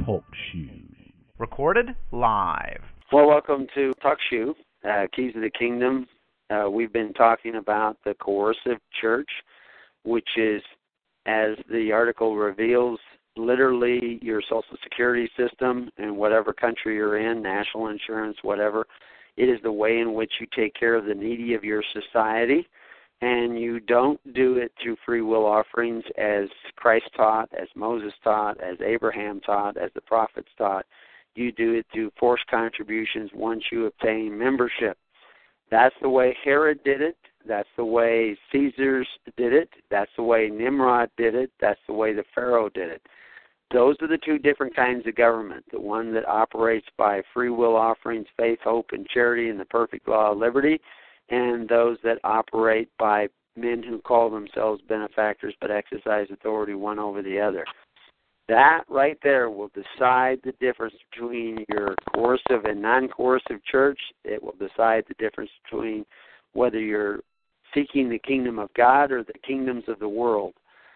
Talk Shoe. Recorded live. Well, welcome to Talk Shoe, Keys of the Kingdom. We've been talking about the coercive church, which is, as the article reveals, literally your Social Security system in whatever country you're in, national insurance, whatever. It is the way in which you take care of the needy of your society, and you don't do it through free will offerings as Christ taught, as Moses taught, as Abraham taught, as the prophets taught. You do it through forced contributions once you obtain membership. That's the way Herod did it. That's the way Caesars did it. That's the way Nimrod did it. That's the way the Pharaoh did it. Those are the two different kinds of government, the one that operates by free will offerings, faith, hope, and charity, and the perfect law of liberty, and those that operate by men who call themselves benefactors but exercise authority one over the other. That right there will decide the difference between your coercive and non-coercive church. It will decide the difference between whether you're seeking the kingdom of God or the kingdoms of the world.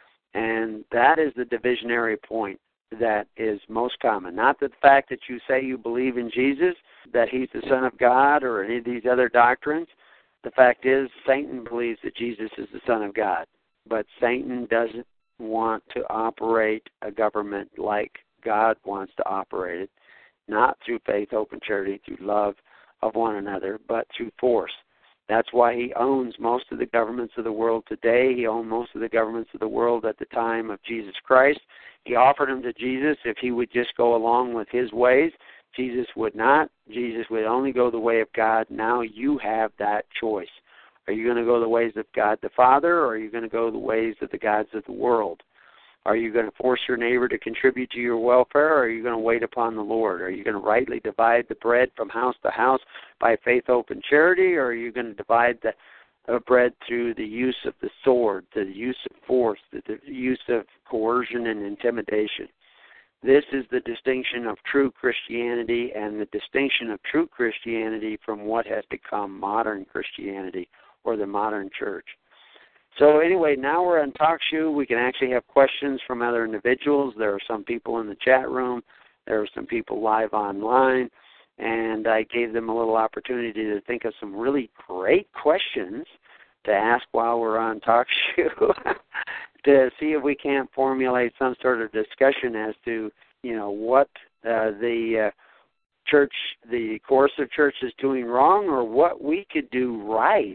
And that is the divisionary point that is most common. Not the fact that you say you believe in Jesus, that he's the Son of God, or any of these other doctrines. The fact is, Satan believes that Jesus is the Son of God. But Satan doesn't want to operate a government like God wants to operate it, not through faith, hope, and charity, through love of one another, but through force. That's why he owns most of the governments of the world today. He owned most of the governments of the world at the time of Jesus Christ. He offered them to Jesus if he would just go along with his ways. Jesus would not. Jesus would only go the way of God. Now you have that choice. Are you going to go the ways of God the Father, or are you going to go the ways of the gods of the world? Are you going to force your neighbor to contribute to your welfare, or are you going to wait upon the Lord? Are you going to rightly divide the bread from house to house by faith, hope, and charity, or are you going to divide the bread through the use of the sword, the use of force, the use of coercion and intimidation? This is the distinction of true Christianity, and the distinction of true Christianity from what has become modern Christianity or the modern church. So anyway, now we're on TalkShoe. We can actually have questions from other individuals. There are some people in the chat room. There are some people live online. And I gave them a little opportunity to think of some really great questions to ask while we're on TalkShoe to see if we can't formulate some sort of discussion as to, what the church, the coercive church is doing wrong, or what we could do right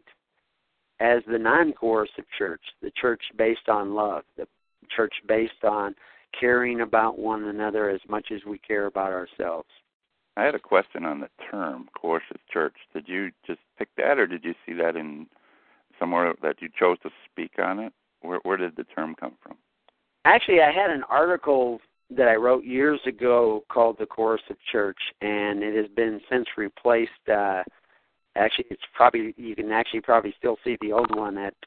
as the non-coercive church, the church based on love, the church based on caring about one another as much as we care about ourselves. I had a question on the term coercive church. Did you just pick that, or did you see that in somewhere that you chose to speak on it? Where did the term come from? Actually, I had an article that I wrote years ago called The Coercive Church, and it has been since replaced. Actually, you can actually probably still see the old one at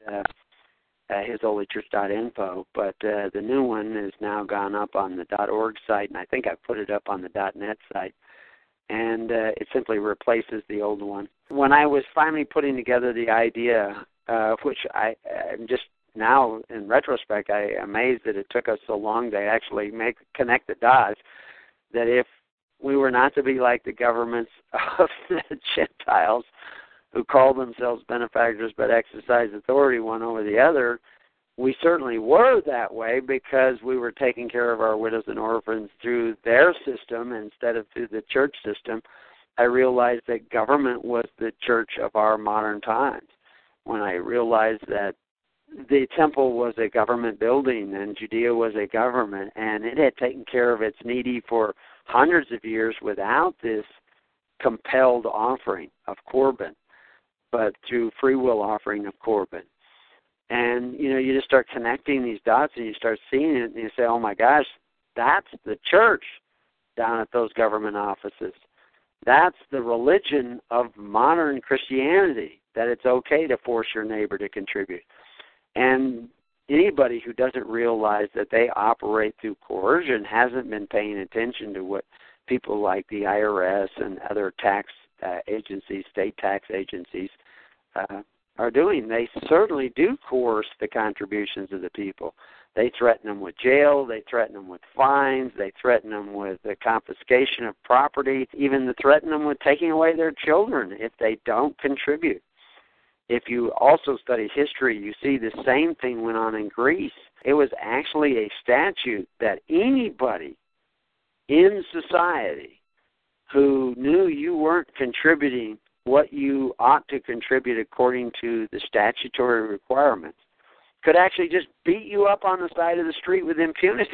hisholychurch.info, but the new one has now gone up on the .org site, and I think I've put it up on the .net site, and it simply replaces the old one. When I was finally putting together the idea, which I'm just now, in retrospect, I'm amazed that it took us so long to actually connect the dots, that if we were not to be like the governments of the Gentiles who call themselves benefactors but exercise authority one over the other, we certainly were that way because we were taking care of our widows and orphans through their system instead of through the church system. I realized that government was the church of our modern times. When I realized that the temple was a government building and Judea was a government, and it had taken care of its needy for hundreds of years without this compelled offering of Corban, but through free will offering of Corban. And, you just start connecting these dots and you start seeing it and you say, oh my gosh, that's the church down at those government offices. That's the religion of modern Christianity, that it's okay to force your neighbor to contribute. And anybody who doesn't realize that they operate through coercion hasn't been paying attention to what people like the IRS and other tax agencies, state tax agencies, are doing. They certainly do coerce the contributions of the people. They threaten them with jail. They threaten them with fines. They threaten them with the confiscation of property. Even they threaten them with taking away their children if they don't contribute. If you also study history, you see the same thing went on in Greece. It was actually a statute that anybody in society who knew you weren't contributing what you ought to contribute according to the statutory requirements could actually just beat you up on the side of the street with impunity.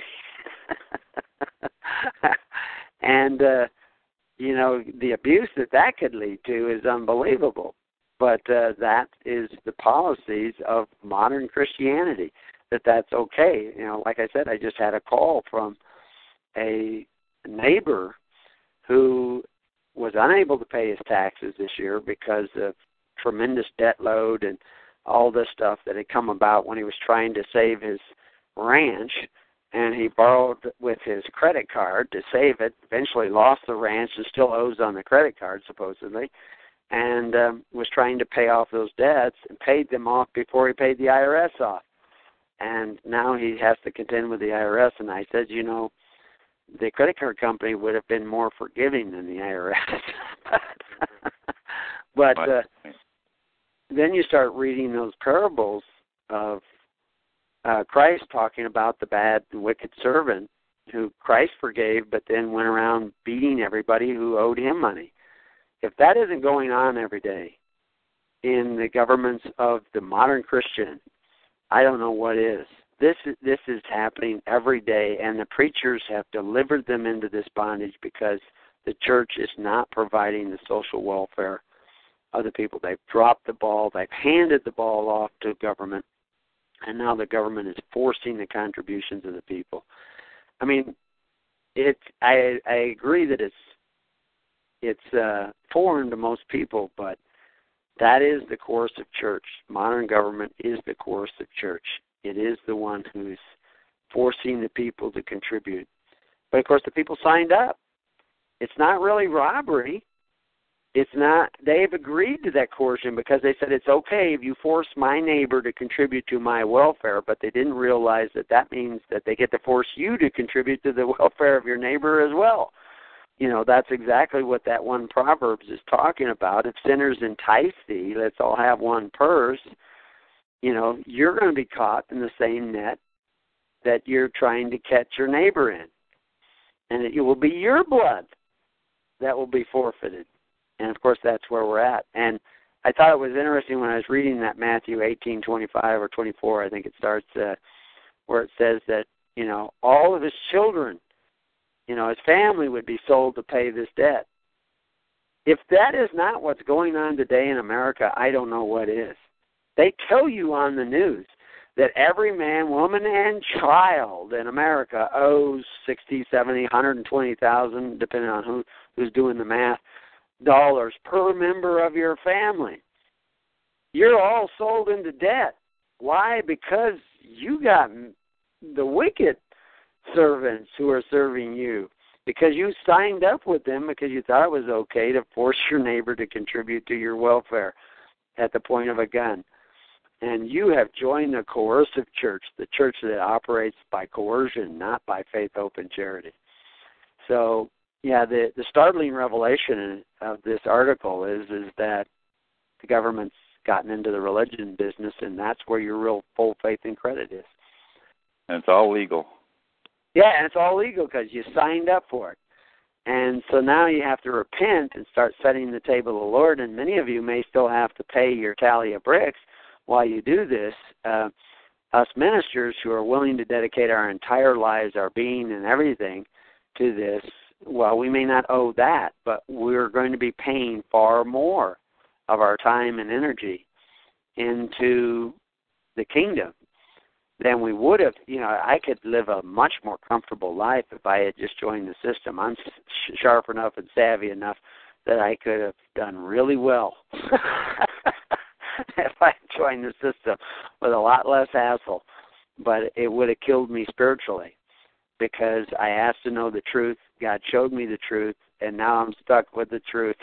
And, the abuse that could lead to is unbelievable. But that is the policies of modern Christianity, that's okay. Like I said, I just had a call from a neighbor who was unable to pay his taxes this year because of tremendous debt load and all this stuff that had come about when he was trying to save his ranch, and he borrowed with his credit card to save it, eventually lost the ranch and still owes on the credit card, supposedly, and was trying to pay off those debts and paid them off before he paid the IRS off. And now he has to contend with the IRS, and I said, the credit card company would have been more forgiving than the IRS. But then you start reading those parables of Christ talking about the bad and wicked servant who Christ forgave, but then went around beating everybody who owed him money. If that isn't going on every day in the governments of the modern Christian, I don't know what is. This is happening every day, and the preachers have delivered them into this bondage because the church is not providing the social welfare of the people. They've dropped the ball. They've handed the ball off to government, and now the government is forcing the contributions of the people. I mean, I agree that it's foreign to most people, but that is the course of church. Modern government is the course of church. It is the one who's forcing the people to contribute. But, of course, the people signed up. It's not really robbery. It's not. They've agreed to that coercion because they said it's okay if you force my neighbor to contribute to my welfare, but they didn't realize that means that they get to force you to contribute to the welfare of your neighbor as well. That's exactly what that one Proverbs is talking about. If sinners entice thee, let's all have one purse. You're going to be caught in the same net that you're trying to catch your neighbor in. And it will be your blood that will be forfeited. And, of course, that's where we're at. And I thought it was interesting when I was reading that Matthew 18:25 or 24, I think it starts, where it says that, all of his children, his family would be sold to pay this debt. If that is not what's going on today in America, I don't know what is. They tell you on the news that every man, woman, and child in America owes $60,000, $70,000, $120,000, depending on who's doing the math, dollars per member of your family. You're all sold into debt. Why? Because you got the wicked servants who are serving you. Because you signed up with them because you thought it was okay to force your neighbor to contribute to your welfare at the point of a gun. And you have joined the coercive church, the church that operates by coercion, not by faith, hope, and charity. So, the startling revelation of this article is that the government's gotten into the religion business, and that's where your real full faith and credit is. And it's all legal. Yeah, and it's all legal because you signed up for it. And so now you have to repent and start setting the table of the Lord, and many of you may still have to pay your tally of bricks while you do this. Us ministers who are willing to dedicate our entire lives, our being and everything to this, well, we may not owe that, but we're going to be paying far more of our time and energy into the kingdom than we would have. I could live a much more comfortable life if I had just joined the system. I'm sharp enough and savvy enough that I could have done really well if I joined the system with a lot less hassle. But it would have killed me spiritually because I asked to know the truth. God showed me the truth, and now I'm stuck with the truth.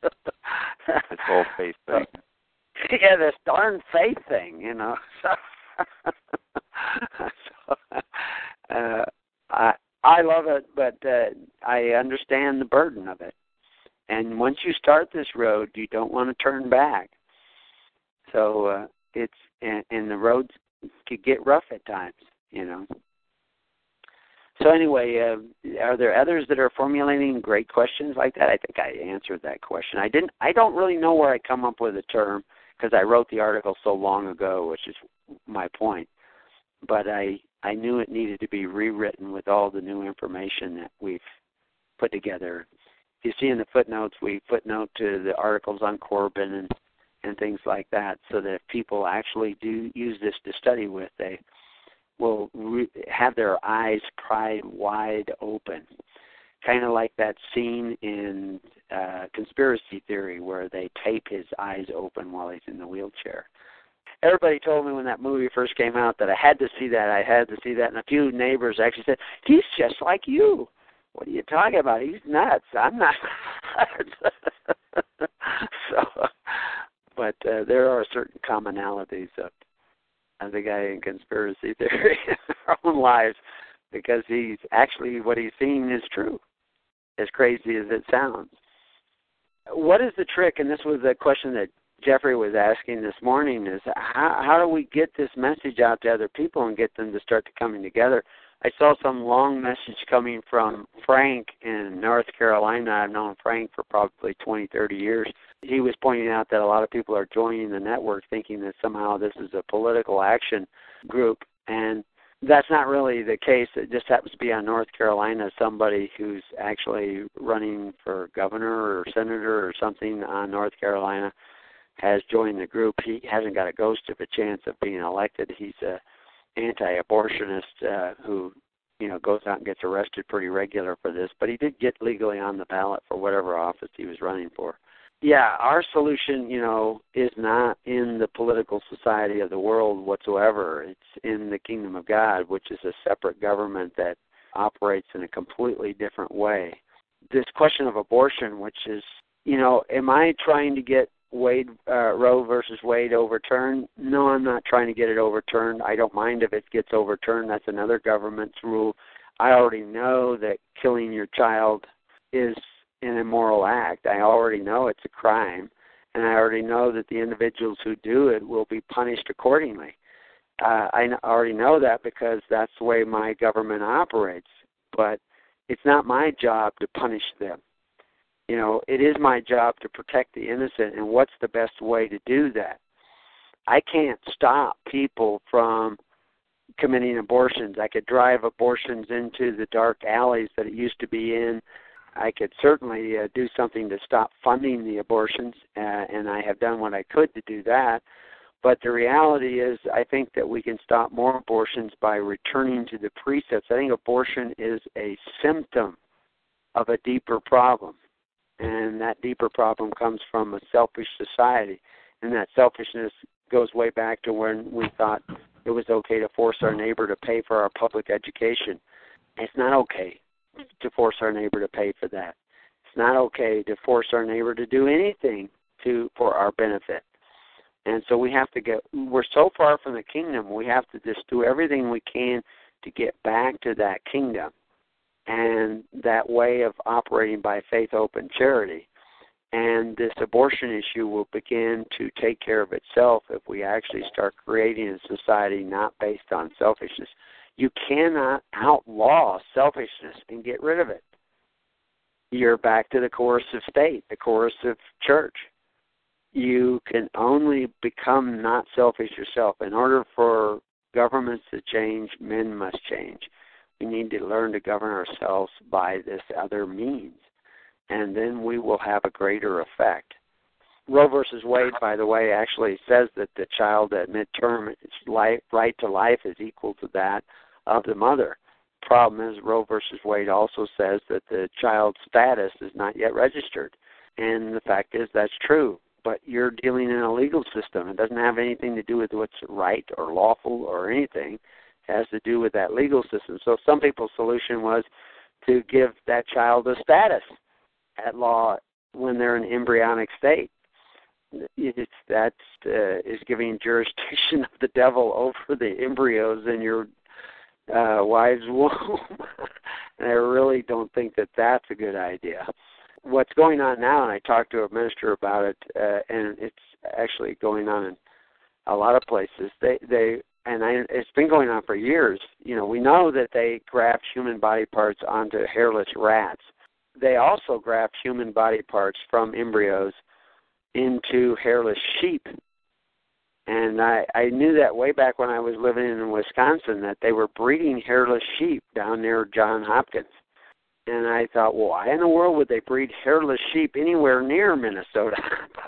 This whole faith thing. Yeah, this darn faith thing, I love it, but I understand the burden of it. And once you start this road, you don't want to turn back. So and the roads could get rough at times, you know. So anyway, are there others that are formulating great questions like that? I think I answered that question. I don't really know where I come up with the term because I wrote the article so long ago, which is my point. But I knew it needed to be rewritten with all the new information that we've put together. You see in the footnotes, we footnote to the articles on Corbin and things like that, so that if people actually do use this to study with, they will have their eyes pried wide open. Kind of like that scene in Conspiracy Theory where they tape his eyes open while he's in the wheelchair. Everybody told me when that movie first came out that I had to see that. And a few neighbors actually said, he's just like you. What are you talking about? He's nuts. I'm not nuts. But there are certain commonalities of the guy in Conspiracy Theory in our own lives, because he's actually, what he's seeing is true, as crazy as it sounds. What is the trick? And this was a question that Jeffrey was asking this morning, is how do we get this message out to other people and get them to start coming together? I saw some long message coming from Frank in North Carolina. I've known Frank for probably 20, 30 years. He was pointing out that a lot of people are joining the network thinking that somehow this is a political action group, and that's not really the case. It just happens to be on North Carolina, somebody who's actually running for governor or senator or something on North Carolina has joined the group. He hasn't got a ghost of a chance of being elected. He's a anti-abortionist who, goes out and gets arrested pretty regular for this, but he did get legally on the ballot for whatever office he was running for. Yeah, our solution, is not in the political society of the world whatsoever. It's in the kingdom of God, which is a separate government that operates in a completely different way. This question of abortion, which is, am I trying to get Roe versus Wade overturned? No, I'm not trying to get it overturned. I don't mind if it gets overturned. That's another government's rule. I already know that killing your child is an immoral act. I already know it's a crime, and I already know that the individuals who do it will be punished accordingly. I already know that because that's the way my government operates, but it's not my job to punish them. It is my job to protect the innocent, and what's the best way to do that? I can't stop people from committing abortions. I could drive abortions into the dark alleys that it used to be in. I could certainly do something to stop funding the abortions, and I have done what I could to do that. But the reality is, I think that we can stop more abortions by returning to the precepts. I think abortion is a symptom of a deeper problem. And that deeper problem comes from a selfish society. And that selfishness goes way back to when we thought it was okay to force our neighbor to pay for our public education. It's not okay to force our neighbor to pay for that. It's not okay to force our neighbor to do anything for our benefit. And so we're so far from the kingdom, we have to just do everything we can to get back to that kingdom and that way of operating by faith, hope, and charity. And this abortion issue will begin to take care of itself if we actually start creating a society not based on selfishness. You cannot outlaw selfishness and get rid of it. You're back to the coercive state, the coercive church. You can only become not selfish yourself. In order for governments to change, men must change. We need to learn to govern ourselves by this other means, and then we will have a greater effect. Roe versus Wade, by the way, actually says that the child at midterm, its right to life is equal to that of the mother. Problem is, Roe versus Wade also says that the child's status is not yet registered, and the fact is that's true. But you're dealing in a legal system. It doesn't have anything to do with what's right or lawful or anything. Has to do with that legal system. So some people's solution was to give that child a status at law when they're in embryonic state. that is giving jurisdiction of the devil over the embryos in your wife's womb. And I really don't think that that's a good idea. What's going on now, and I talked to a minister about it, and it's actually going on in a lot of places. It's been going on for years. We know that they graft human body parts onto hairless rats. They also graft human body parts from embryos into hairless sheep. And I knew that way back when I was living in Wisconsin, that they were breeding hairless sheep down near Johns Hopkins. And I thought, well, why in the world would they breed hairless sheep anywhere near Minnesota?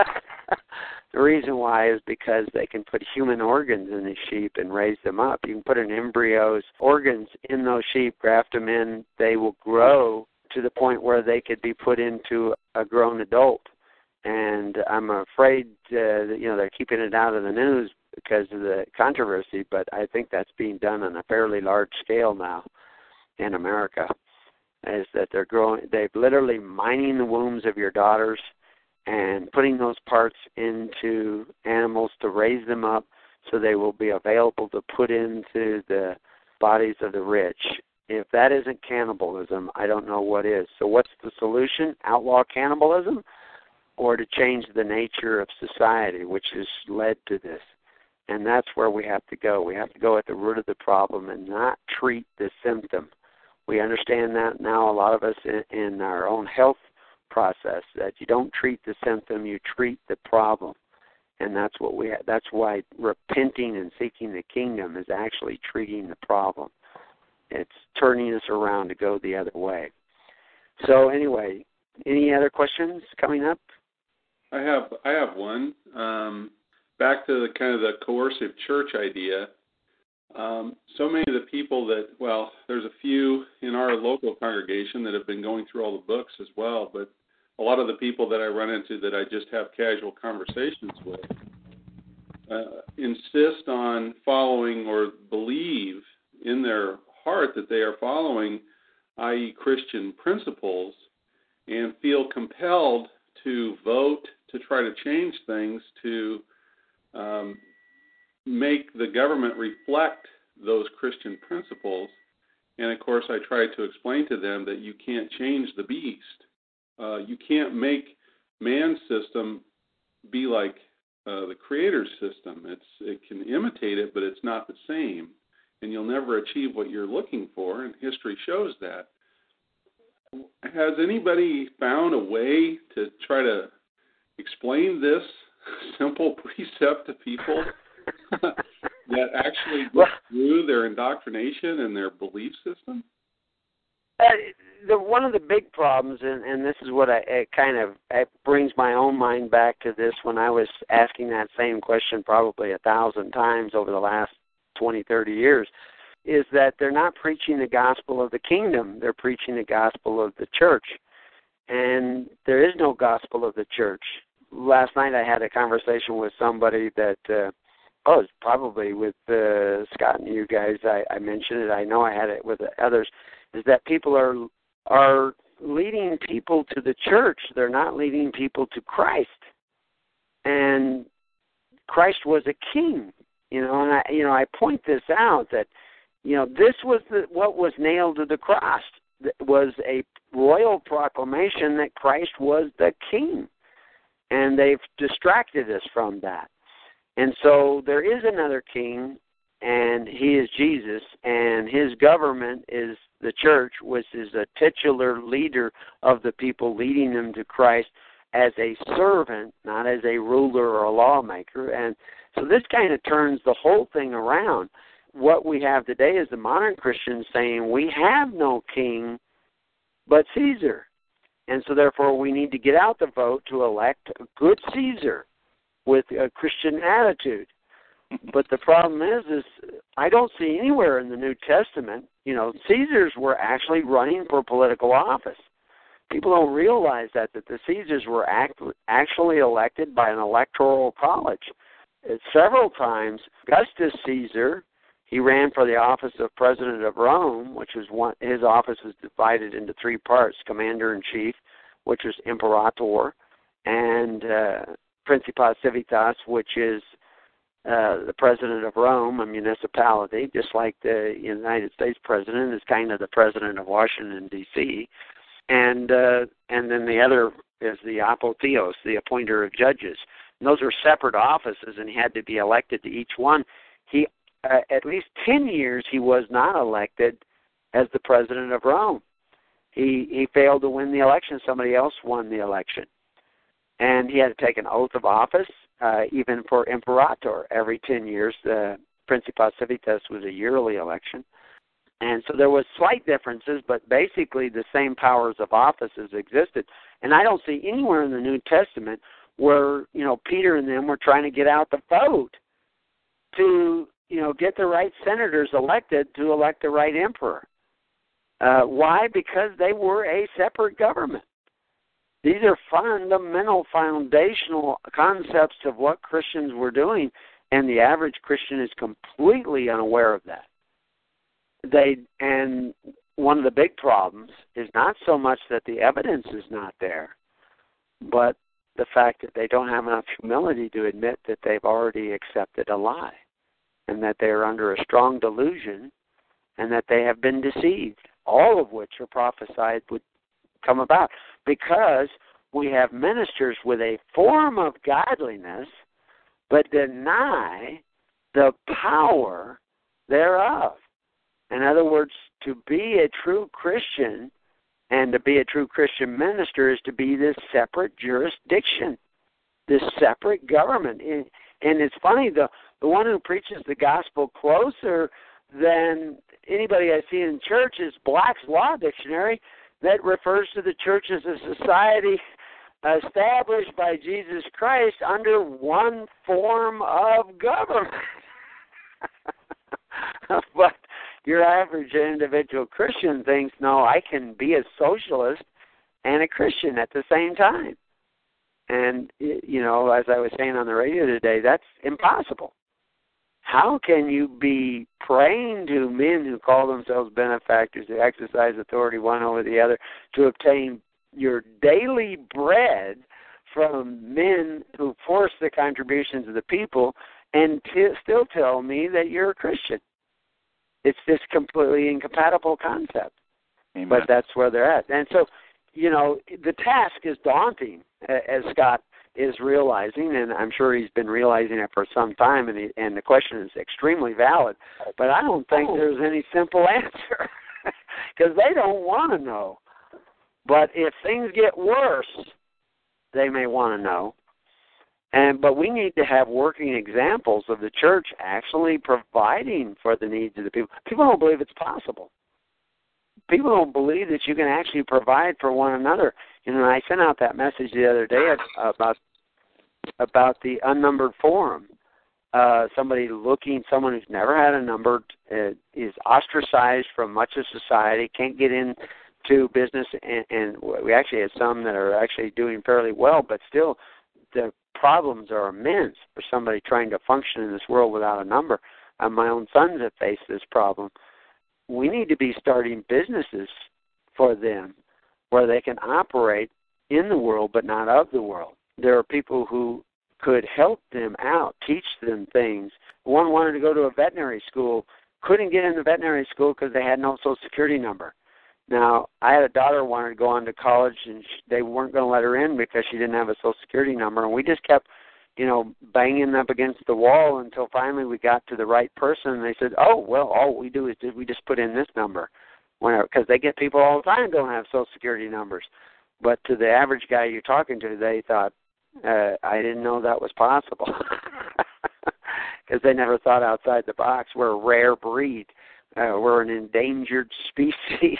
The reason why is because they can put human organs in the sheep and raise them up. You can put an embryo's organs in those sheep, graft them in, they will grow to the point where they could be put into a grown adult. And I'm afraid that they're keeping it out of the news because of the controversy, but I think that's being done on a fairly large scale now in America. Is that they're literally mining the wombs of your daughters and putting those parts into animals to raise them up so they will be available to put into the bodies of the rich. If that isn't cannibalism, I don't know what is. So what's the solution? Outlaw cannibalism, or to change the nature of society, which has led to this? And that's where we have to go. We have to go at the root of the problem and not treat the symptom. We understand that now, a lot of us in our own health process, that you don't treat the symptom, you treat the problem. And that's what that's why repenting and seeking the kingdom is actually treating the problem. It's turning us around to go the other way. So anyway, any other questions coming up? I have one. Back to the kind of the coercive church idea. So many of the people there's a few in our local congregation that have been going through all the books as well, but a lot of the people that I run into that I just have casual conversations with insist on following or believe in their heart that they are following, i.e. Christian principles, and feel compelled to vote to try to change things to make the government reflect those Christian principles. And of course, I try to explain to them that you can't change the beast. You can't make man's system be like the Creator's system. It can imitate it, but it's not the same. And you'll never achieve what you're looking for, and history shows that. Has anybody found a way to try to explain this simple precept to people that actually go through their indoctrination and their belief system? One of the big problems, and this is what it brings my own mind back to this when I was asking that same question probably 1,000 times over the last 20, 30 years, is that they're not preaching the gospel of the kingdom. They're preaching the gospel of the church. And there is no gospel of the church. Last night I had a conversation with somebody that, it's probably with Scott and you guys. I mentioned it. I know I had it with others, is that people are leading people to the church. They're not leading people to Christ. And Christ was a king, and I point this out that, this was what was nailed to the cross. It was a royal proclamation that Christ was the king. And they've distracted us from that. And so there is another king, and he is Jesus, and his government is the church, which is a titular leader of the people, leading them to Christ as a servant, not as a ruler or a lawmaker. And so this kind of turns the whole thing around. What we have today is the modern Christians saying we have no king but Caesar. And so therefore we need to get out the vote to elect a good Caesar with a Christian attitude. But the problem is I don't see anywhere in the New Testament, Caesars were actually running for political office. People don't realize that the Caesars were actually elected by an electoral college. Several times, Augustus Caesar, he ran for the office of President of Rome, which was his office was divided into three parts: Commander-in-Chief, which was Imperator, and Principes Civitas, which is the president of Rome, a municipality, just like the United States president is kind of the president of Washington, D.C., and then the other is the apotheos, the appointer of judges. And those are separate offices, and he had to be elected to each one. He at least 10 years he was not elected as the president of Rome. He failed to win the election. Somebody else won the election. And he had to take an oath of office, even for imperator. Every 10 years, the Principes Civitas was a yearly election. And so there was slight differences, but basically the same powers of offices existed. And I don't see anywhere in the New Testament where, Peter and them were trying to get out the vote to, get the right senators elected to elect the right emperor. Why? Because they were a separate government. These are fundamental, foundational concepts of what Christians were doing, and the average Christian is completely unaware of that. And one of the big problems is not so much that the evidence is not there, but the fact that they don't have enough humility to admit that they've already accepted a lie, and that they are under a strong delusion, and that they have been deceived, all of which are prophesied would come about, because we have ministers with a form of godliness but deny the power thereof. In other words, to be a true Christian and to be a true Christian minister is to be this separate jurisdiction, this separate government. And it's funny, the one who preaches the gospel closer than anybody I see in church is Black's Law Dictionary, that refers to the church as a society established by Jesus Christ under one form of government. But your average individual Christian thinks, no, I can be a socialist and a Christian at the same time. And, as I was saying on the radio today, that's impossible. How can you be praying to men who call themselves benefactors, who exercise authority one over the other, to obtain your daily bread from men who force the contributions of the people, and still tell me that you're a Christian? It's this completely incompatible concept. Amen. But that's where they're at. And so, the task is daunting, as Scott is realizing, and I'm sure he's been realizing it for some time, and the question is extremely valid. But I don't think there's any simple answer, because they don't want to know. But if things get worse, they may want to know. But we need to have working examples of the church actually providing for the needs of the people. People don't believe it's possible. People don't believe that you can actually provide for one another. I sent out that message the other day about the unnumbered forum. Someone who's never had a number, is ostracized from much of society, can't get into business, and we actually had some that are actually doing fairly well, but still the problems are immense for somebody trying to function in this world without a number. My own sons have faced this problem. We need to be starting businesses for them where they can operate in the world but not of the world. There are people who could help them out, teach them things. One wanted to go to a veterinary school, couldn't get in the veterinary school because they had no Social Security number. Now, I had a daughter who wanted to go on to college, and they weren't going to let her in because she didn't have a Social Security number. And we just kept, banging up against the wall until finally we got to the right person. And they said, all we do is we just put in this number. Because they get people all the time who don't have Social Security numbers. But to the average guy you're talking to, they thought, I didn't know that was possible. Because they never thought outside the box. We're a rare breed. We're an endangered species.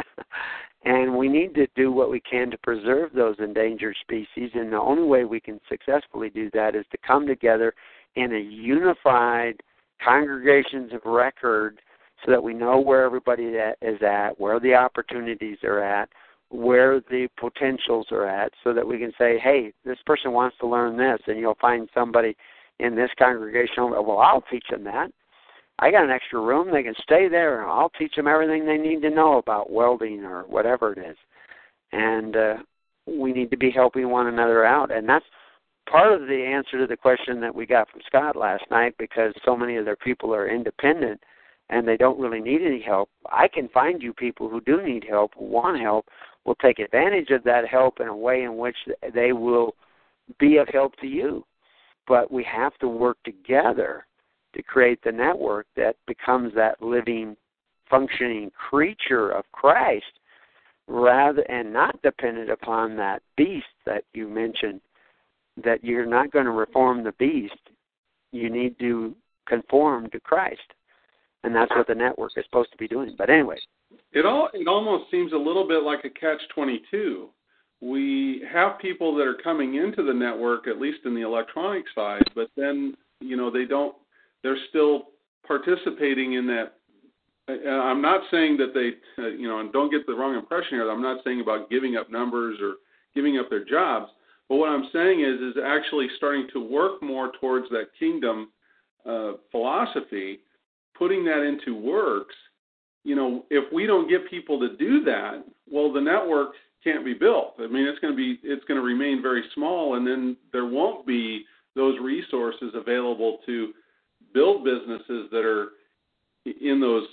And we need to do what we can to preserve those endangered species. And the only way we can successfully do that is to come together in a unified congregations of record so that we know where everybody is at, where the opportunities are at, where the potentials are at, so that we can say, hey, this person wants to learn this, and you'll find somebody in this congregation, well, I'll teach them that. I got an extra room. They can stay there, and I'll teach them everything they need to know about welding or whatever it is. And we need to be helping one another out. And that's part of the answer to the question that we got from Scott last night, because so many of their people are independent and they don't really need any help. I can find you people who do need help, who want help, will take advantage of that help in a way in which they will be of help to you. But we have to work together to create the network that becomes that living, functioning creature of Christ, rather and not dependent upon that beast that you mentioned, that you're not going to reform the beast. You need to conform to Christ. And that's what the network is supposed to be doing. But anyway. It almost seems a little bit like a catch-22. We have people that are coming into the network, at least in the electronic side, but then, they're still participating in that. I'm not saying that they, and don't get the wrong impression here, I'm not saying about giving up numbers or giving up their jobs, but what I'm saying is actually starting to work more towards that kingdom philosophy, putting that into works. If we don't get people to do that, well, the network can't be built. I mean, it's going to remain very small, and then there won't be those resources available to build businesses that are in those,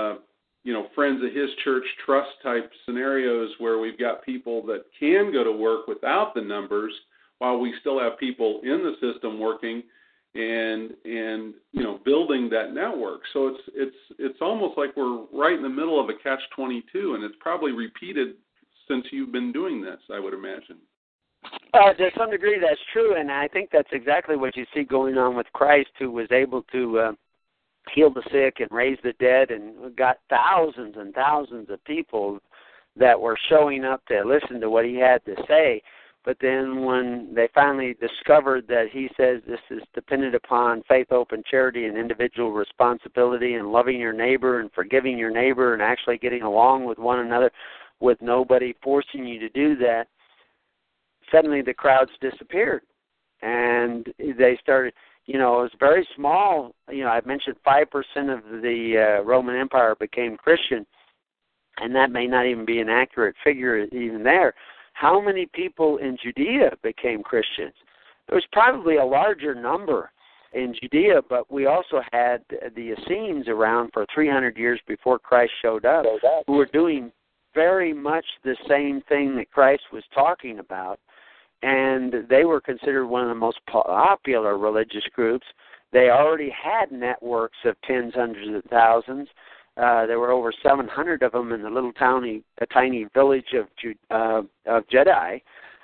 friends of his church trust type scenarios where we've got people that can go to work without the numbers while we still have people in the system working and building that network. So it's almost like we're right in the middle of a catch-22, and it's probably repeated since you've been doing this, I would imagine. To some degree, that's true, and I think that's exactly what you see going on with Christ, who was able to heal the sick and raise the dead, and got thousands and thousands of people that were showing up to listen to what he had to say. But then when they finally discovered that he says this is dependent upon faith, hope, and charity and individual responsibility and loving your neighbor and forgiving your neighbor and actually getting along with one another with nobody forcing you to do that, suddenly the crowds disappeared. And they started, it was very small. I mentioned 5% of the Roman Empire became Christian, and that may not even be an accurate figure even there. How many people in Judea became Christians? There was probably a larger number in Judea, but we also had the Essenes around for 300 years before Christ showed up, who were doing very much the same thing that Christ was talking about, and they were considered one of the most popular religious groups. They already had networks of tens, hundreds of thousands. There were over 700 of them in the little tiny village of Jedi,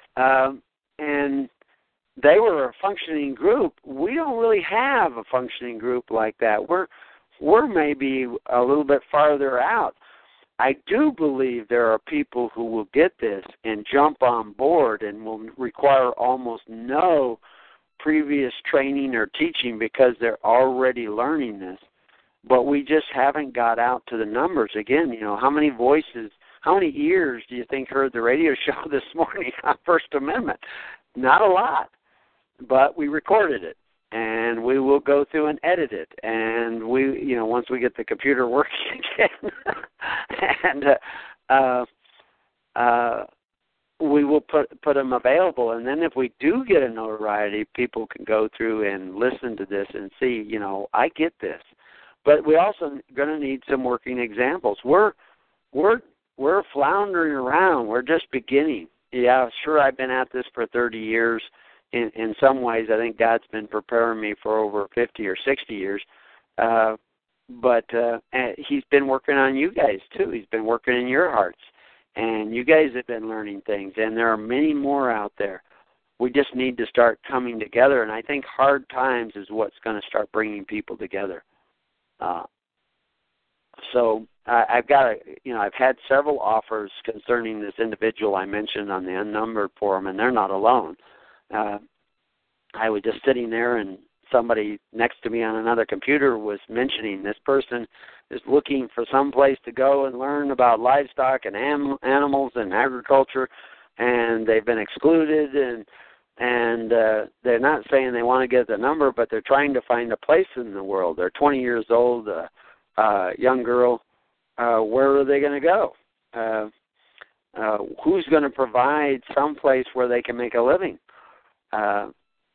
and they were a functioning group. We don't really have a functioning group like that. We're maybe a little bit farther out. I do believe there are people who will get this and jump on board and will require almost no previous training or teaching because they're already learning this. But we just haven't got out to the numbers. Again, how many voices, how many ears do you think heard the radio show this morning on First Amendment? Not a lot, but we recorded it. And we will go through and edit it. And we, once we get the computer working again, and we will put them available. And then if we do get a notoriety, people can go through and listen to this and see, I get this. But we also going to need some working examples. We're floundering around. We're just beginning. Yeah, sure, I've been at this for 30 years. In some ways, I think God's been preparing me for over 50 or 60 years. But he's been working on you guys, too. He's been working in your hearts. And you guys have been learning things. And there are many more out there. We just need to start coming together. And I think hard times is what's going to start bringing people together. So I've got I've had several offers concerning this individual I mentioned on the Unnumbered forum, and they're not alone. I was just sitting there, and somebody next to me on another computer was mentioning this person is looking for some place to go and learn about livestock and animals and agriculture, and they've been excluded, and they're not saying they want to get the number, but they're trying to find a place in the world. They're 20 years old, young girl. Where are they going to go? Who's going to provide some place where they can make a living?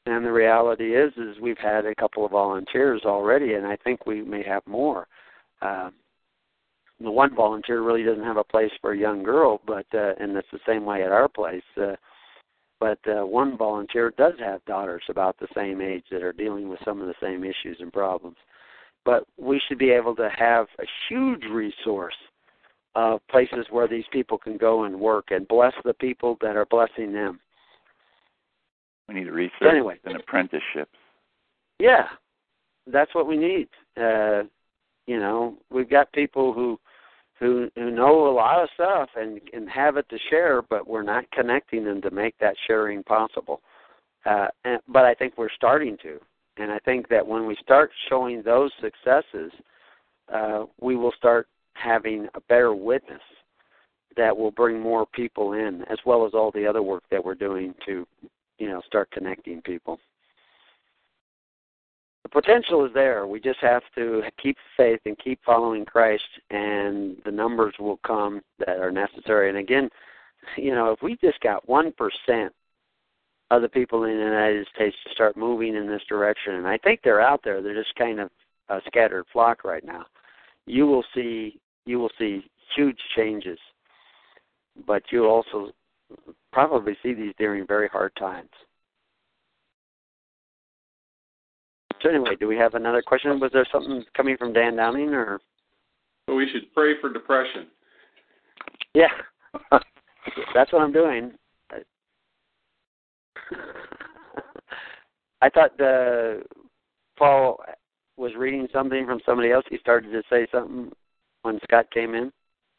And the reality is we've had a couple of volunteers already, and I think we may have more. The one volunteer really doesn't have a place for a young girl, but and it's the same way at our place. But one volunteer does have daughters about the same age that are dealing with some of the same issues and problems. But we should be able to have a huge resource of places where these people can go and work and bless the people that are blessing them. We need research and apprenticeships. Yeah, that's what we need. We've got people who know a lot of stuff and have it to share, but we're not connecting them to make that sharing possible. But I think we're starting to. And I think that when we start showing those successes, we will start having a better witness that will bring more people in, as well as all the other work that we're doing to, start connecting people. The potential is there. We just have to keep faith and keep following Christ, and the numbers will come that are necessary. And again, if we just got 1% of the people in the United States to start moving in this direction, and I think they're out there. They're just kind of a scattered flock right now. You will see huge changes, but you'll also probably see these during very hard times. So anyway, do we have another question? Was there something coming from Dan Downing, or? Well, we should pray for depression. Yeah, that's what I'm doing. I thought Paul was reading something from somebody else. He started to say something when Scott came in.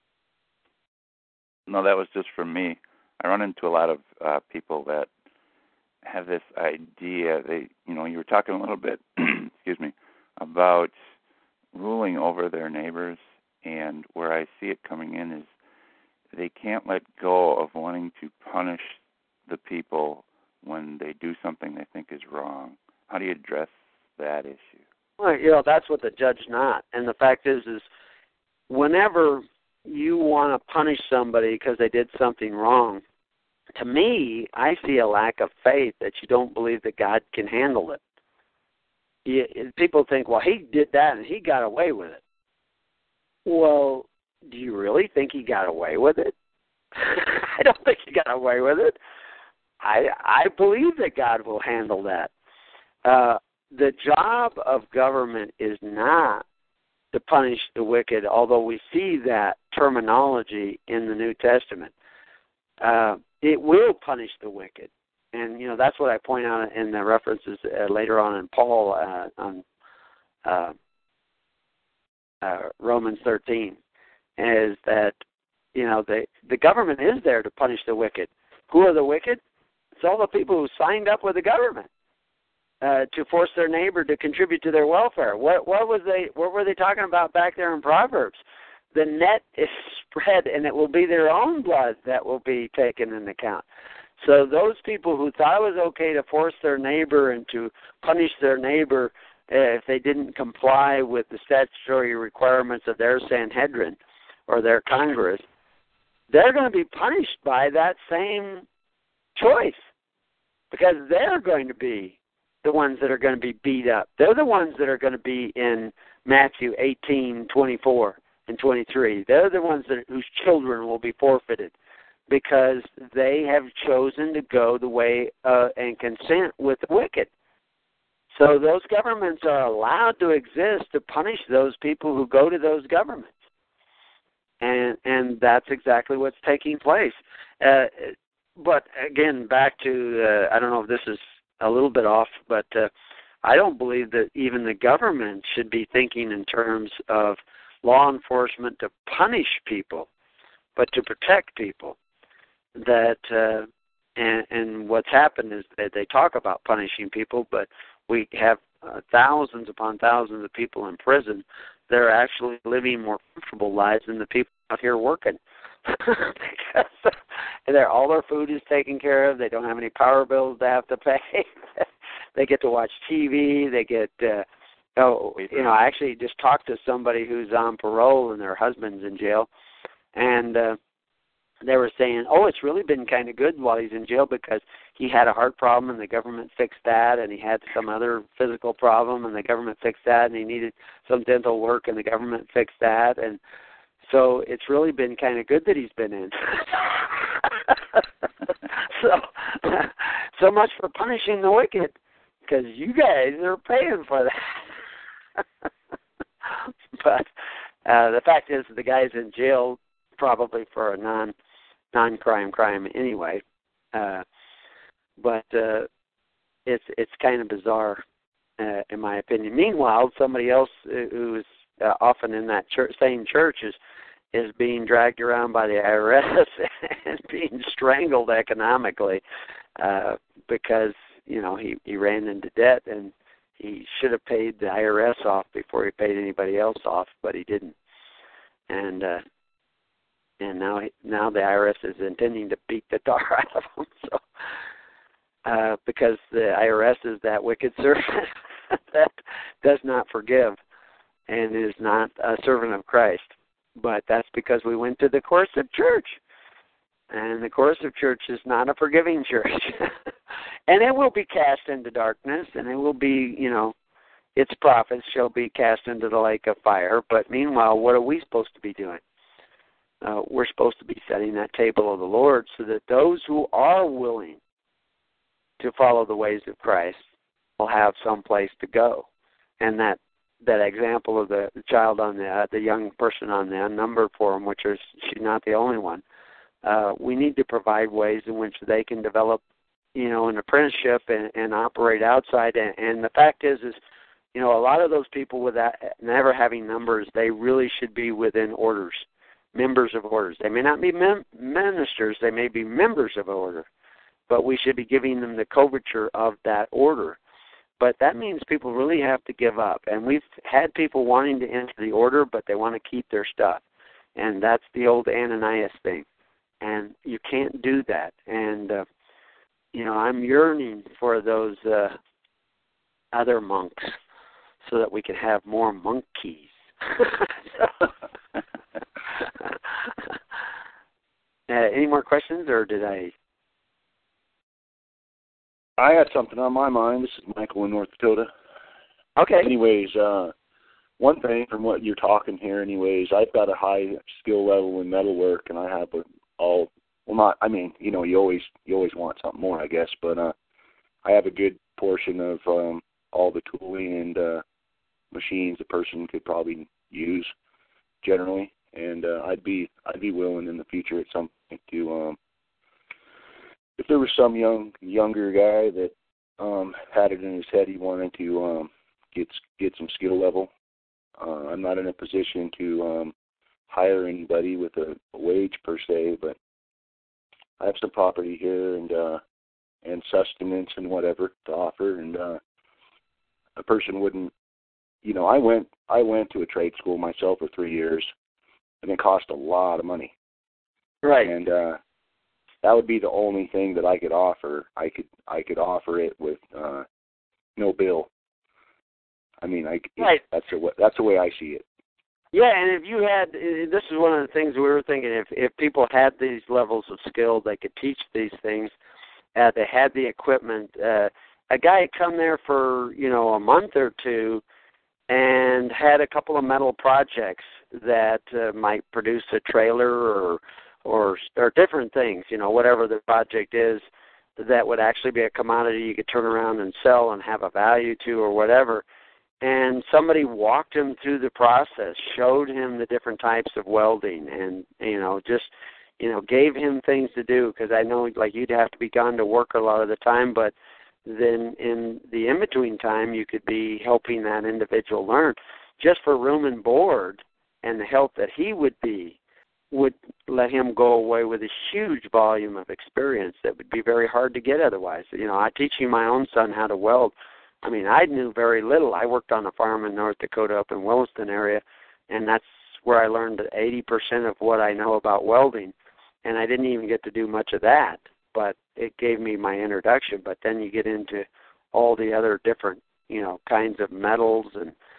No, that was just from me. I run into a lot of people that have this idea. You were talking a little bit, excuse me, about ruling over their neighbors, and where I see it coming in is they can't let go of wanting to punish the people when they do something they think is wrong. How do you address that issue? Well, that's what the judge not. And the fact is whenever you want to punish somebody because they did something wrong, to me, I see a lack of faith that you don't believe that God can handle it. People think, well, he did that and he got away with it. Well, do you really think he got away with it? I don't think he got away with it. I believe that God will handle that. The job of government is not to punish the wicked, although we see that terminology in the New Testament. It will punish the wicked. And, that's what I point out in the references later on in Paul on Romans 13, is that, the government is there to punish the wicked. Who are the wicked? It's all the people who signed up with the government to force their neighbor to contribute to their welfare. What were they talking about back there in Proverbs? The net is spread, and it will be their own blood that will be taken into account. So those people who thought it was okay to force their neighbor and to punish their neighbor if they didn't comply with the statutory requirements of their Sanhedrin or their Congress, they're going to be punished by that same choice, because they're going to be the ones that are going to be beat up. They're the ones that are going to be in Matthew 18:24 and 23. They're the ones whose children will be forfeited because they have chosen to go the way and consent with the wicked. So those governments are allowed to exist to punish those people who go to those governments. And that's exactly what's taking place. But again, back to, I don't know if this is a little bit off, but I don't believe that even the government should be thinking in terms of law enforcement to punish people, but to protect people. And what's happened is that they talk about punishing people, but we have thousands upon thousands of people in prison that are actually living more comfortable lives than the people out here working. Because all their food is taken care of. They don't have any power bills to have to pay. They get to watch TV. They get, I actually just talked to somebody who's on parole and their husband's in jail. And they were saying, oh, it's really been kind of good while he's in jail because he had a heart problem and the government fixed that, and he had some other physical problem and the government fixed that, and he needed some dental work and the government fixed that, and so it's really been kind of good that he's been in. So much for punishing the wicked, because you guys are paying for that. But the fact is, the guy's in jail probably for a non-crime crime anyway. But it's kind of bizarre, in my opinion. Meanwhile, somebody else who is often in that same church is being dragged around by the IRS and being strangled economically because, you know, he ran into debt and he should have paid the IRS off before he paid anybody else off, but he didn't. And now the IRS is intending to beat the tar out of him. So because the IRS is that wicked servant that does not forgive and is not a servant of Christ. But that's because we went to the coercive church. And the coercive church is not a forgiving church. And it will be cast into darkness, and it will be, you know, its prophets shall be cast into the lake of fire. But meanwhile, what are we supposed to be doing? We're supposed to be setting that table of the Lord so that those who are willing to follow the ways of Christ will have some place to go. And that example of the child on the young person on the unnumbered forum, which is she's not the only one. We need to provide ways in which they can develop, you know, an apprenticeship and operate outside. And the fact is, you know, a lot of those people with that never having numbers, they really should be within orders, members of orders. They may not be ministers, they may be members of an order, but we should be giving them the coverture of that order. But that means people really have to give up. And we've had people wanting to enter the order, but they want to keep their stuff. And that's the old Ananias thing. And you can't do that. And, you know, I'm yearning for those other monks so that we can have more monkeys. Any more questions, or did I had something on my mind. This is Michael in North Dakota. Okay. Anyways, one thing from what you're talking here, anyways, I've got a high skill level in metalwork, and I have you always want something more, I guess, but I have a good portion of all the tooling and machines a person could probably use generally, and I'd be willing in the future at some point to if there was some younger guy that had it in his head he wanted to get some skill level. I'm not in a position to hire anybody with a wage per se, but I have some property here and sustenance and whatever to offer, and a person wouldn't. You know, I went to a trade school myself for 3 years, and it cost a lot of money. Right. And that would be the only thing that I could offer. I could offer it with no bill. I mean, right. That's the way I see it. Yeah, and if you had, this is one of the things we were thinking, if people had these levels of skill, they could teach these things, they had the equipment, a guy had come there for, you know, a month or two and had a couple of metal projects that might produce a trailer or different things, you know, whatever the project is that would actually be a commodity you could turn around and sell and have a value to or whatever. And somebody walked him through the process, showed him the different types of welding, and, you know, just, you know, gave him things to do, because I know, like, you'd have to be gone to work a lot of the time, but then in the in-between time, you could be helping that individual learn. Just for room and board and the help that he would let him go away with a huge volume of experience that would be very hard to get otherwise. You know, teaching my own son how to weld, I mean, I knew very little. I worked on a farm in North Dakota up in Williston area, and that's where I learned 80% of what I know about welding, and I didn't even get to do much of that, but it gave me my introduction. But then you get into all the other different, you know, kinds of metals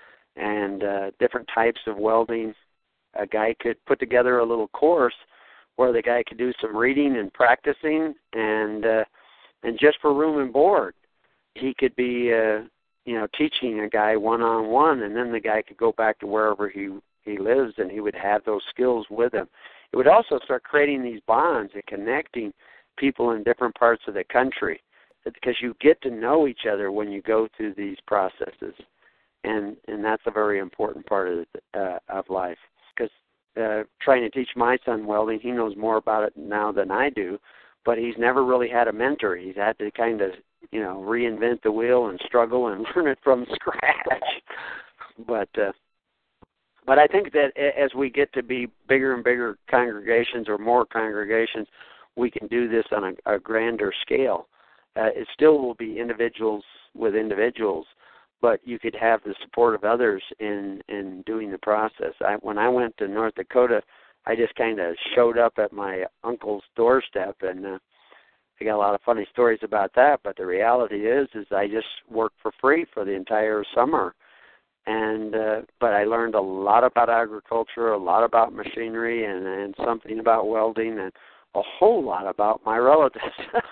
and different types of welding. A guy could put together a little course where the guy could do some reading and practicing, and just for room and board, he could be teaching a guy one-on-one, and then the guy could go back to wherever he lives, and he would have those skills with him. It would also start creating these bonds and connecting people in different parts of the country, because you get to know each other when you go through these processes, and that's a very important part of life. Because trying to teach my son welding, he knows more about it now than I do, but he's never really had a mentor. He's had to kind of reinvent the wheel and struggle and learn it from scratch. But I think that as we get to be bigger and bigger congregations or more congregations, we can do this on a grander scale. It still will be individuals with individuals, but you could have the support of others in doing the process. When I went to North Dakota, I just kind of showed up at my uncle's doorstep, and I got a lot of funny stories about that, but the reality is I just worked for free for the entire summer. And but I learned a lot about agriculture, a lot about machinery, and something about welding, and a whole lot about my relatives.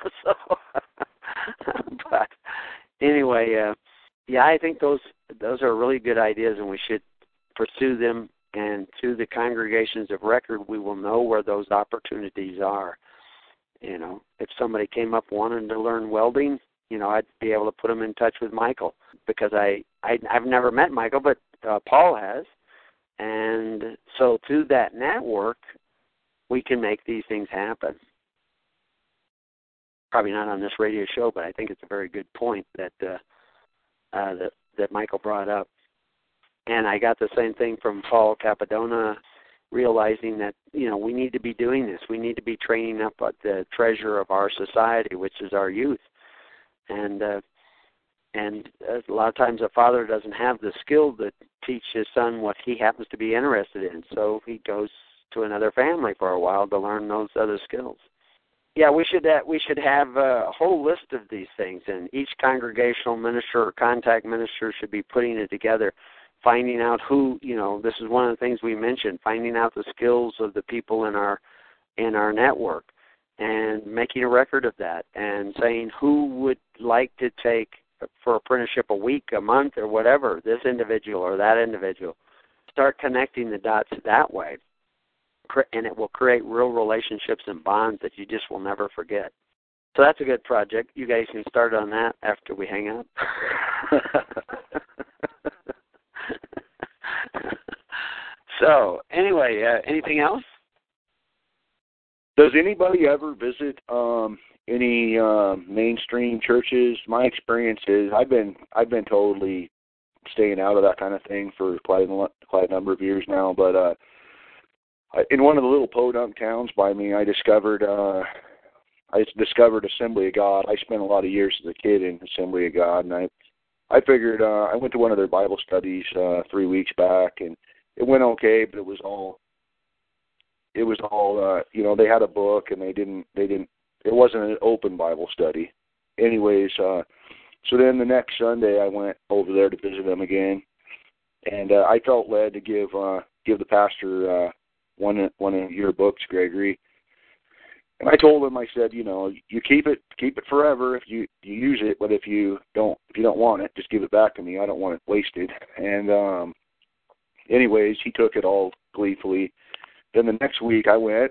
But anyway, I think those are really good ideas, and we should pursue them. And through the congregations of record, we will know where those opportunities are. If somebody came up wanting to learn welding, I'd be able to put them in touch with Michael, because I've never met Michael, but Paul has. And so through that network, we can make these things happen. Probably not on this radio show, but I think it's a very good point that Michael brought up. And I got the same thing from Paul Capadona, realizing that, we need to be doing this. We need to be training up the treasure of our society, which is our youth. And a lot of times a father doesn't have the skill to teach his son what he happens to be interested in, so he goes to another family for a while to learn those other skills. Yeah, we should have a whole list of these things, and each congregational minister or contact minister should be putting it together, finding out who, this is one of the things we mentioned, finding out the skills of the people in our network, and making a record of that, and saying who would like to take for apprenticeship a week, a month, or whatever, this individual or that individual. Start connecting the dots that way, and it will create real relationships and bonds that you just will never forget. So that's a good project. You guys can start on that after we hang up. So, anyway, anything else? Does anybody ever visit any mainstream churches? My experience is I've been totally staying out of that kind of thing for quite a number of years now. But in one of the little podunk towns by me, I discovered Assembly of God. I spent a lot of years as a kid in Assembly of God, and I figured I went to one of their Bible studies 3 weeks back, and it went okay, but it was all they had a book, and it wasn't an open Bible study. Anyways, so then the next Sunday I went over there to visit them again, and I felt led to give the pastor one of your books, Gregory. And I told him, I said, you keep it forever if you use it, but if you don't want it, just give it back to me. I don't want it wasted. And anyways, he took it all gleefully. Then the next week I went,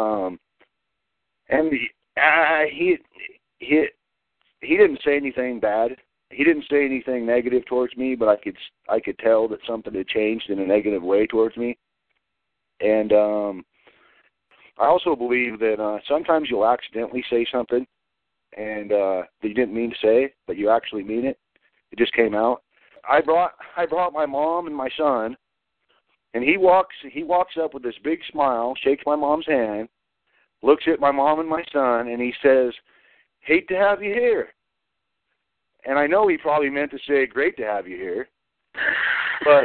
and he didn't say anything bad. He didn't say anything negative towards me, but I could tell that something had changed in a negative way towards me. And I also believe that sometimes you'll accidentally say something and that you didn't mean to say, but you actually mean it. It just came out. I brought my mom and my son, and he walks up with this big smile, shakes my mom's hand, looks at my mom and my son, and he says, "Hate to have you here." And I know he probably meant to say, "Great to have you here," but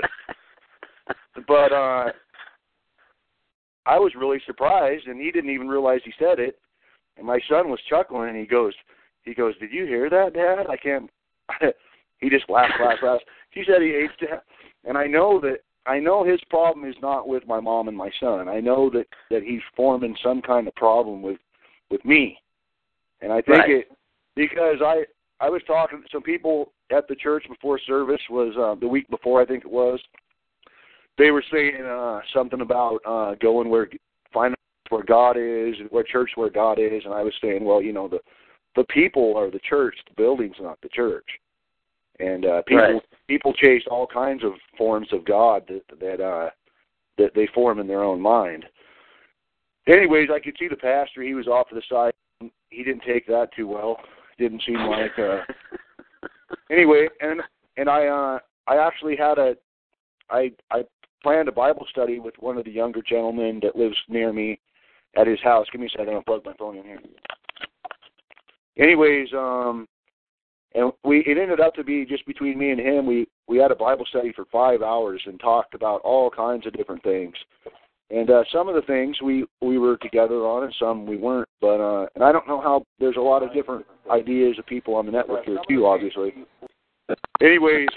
I was really surprised, and he didn't even realize he said it. And my son was chuckling, and he goes, "Did you hear that, Dad? I can't." He just laughed. He said he hates to have, and I know that I know his problem is not with my mom and my son. I know that he's forming some kind of problem with me. And I think it, because I was talking to some people at the church before service, was the week before, I think it was. They were saying something about going finding where God is, where church where God is, and I was saying, well, you know, the people are the church, the building's not the church. And people chase all kinds of forms of God that they form in their own mind. Anyways, I could see the pastor. He was off to the side. He didn't take that too well. Didn't seem like. Anyway, and I actually had I planned a Bible study with one of the younger gentlemen that lives near me at his house. Give me a second. I'll plug my phone in here. Anyways, and it ended up to be just between me and him. We had a Bible study for 5 hours and talked about all kinds of different things. And some of the things we were together on, and some we weren't. But and I don't know how. There's a lot of different ideas of people on the network here too, obviously. Anyways,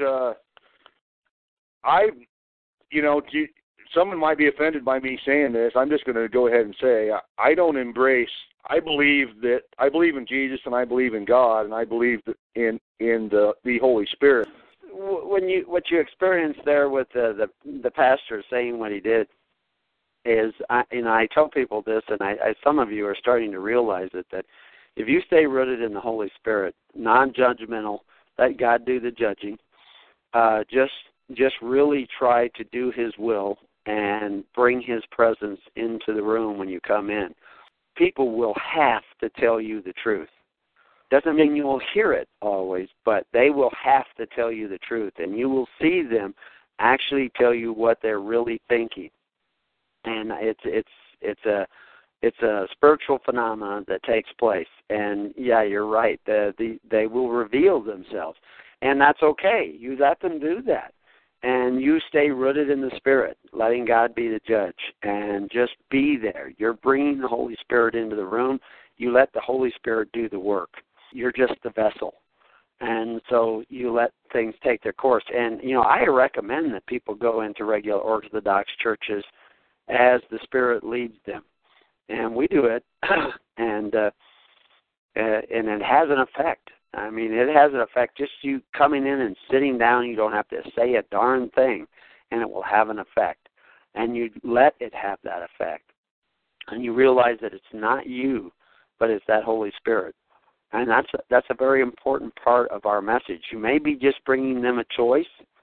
someone might be offended by me saying this. I'm just going to go ahead and say I don't embrace. I believe in Jesus, and I believe in God, and I believe in the Holy Spirit. What you experienced there with the pastor saying what he did is, I tell people this, and some of you are starting to realize it, that if you stay rooted in the Holy Spirit, non-judgmental, let God do the judging, just really try to do His will and bring His presence into the room when you come in. People will have to tell you the truth. Doesn't mean you will hear it always, but they will have to tell you the truth, and you will see them actually tell you what they're really thinking. And it's a spiritual phenomenon that takes place. And yeah, you're right. They will reveal themselves, and that's okay. You let them do that, and you stay rooted in the Spirit, letting God be the judge, and just be there. You're bringing the Holy Spirit into the room. You let the Holy Spirit do the work. You're just the vessel. And so you let things take their course. And, I recommend that people go into regular Orthodox churches as the Spirit leads them. And we do it, and it has an effect. I mean, it has an effect. Just you coming in and sitting down, you don't have to say a darn thing, and it will have an effect. And you let it have that effect. And you realize that it's not you, but it's that Holy Spirit. And that's a very important part of our message. You may be just bringing them a choice,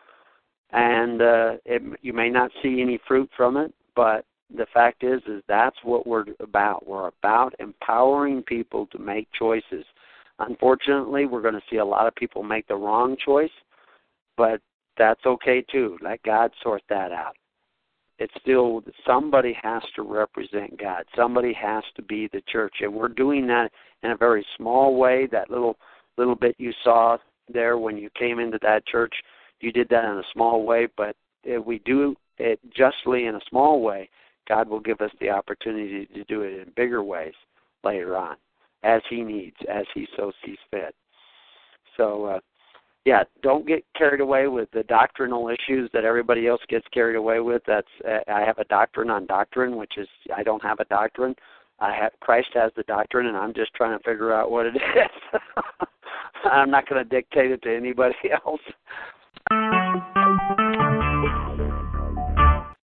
and you may not see any fruit from it, but the fact is that's what we're about. We're about empowering people to make choices. Unfortunately, we're going to see a lot of people make the wrong choice, but that's okay too. Let God sort that out. It's still, somebody has to represent God. Somebody has to be the church, and we're doing that in a very small way. That little bit you saw there when you came into that church, you did that in a small way, but if we do it justly in a small way, God will give us the opportunity to do it in bigger ways later on, as He needs, as He so sees fit. So, don't get carried away with the doctrinal issues that everybody else gets carried away with. I have a doctrine on doctrine, which is I don't have a doctrine. Christ has the doctrine, and I'm just trying to figure out what it is. I'm not going to dictate it to anybody else.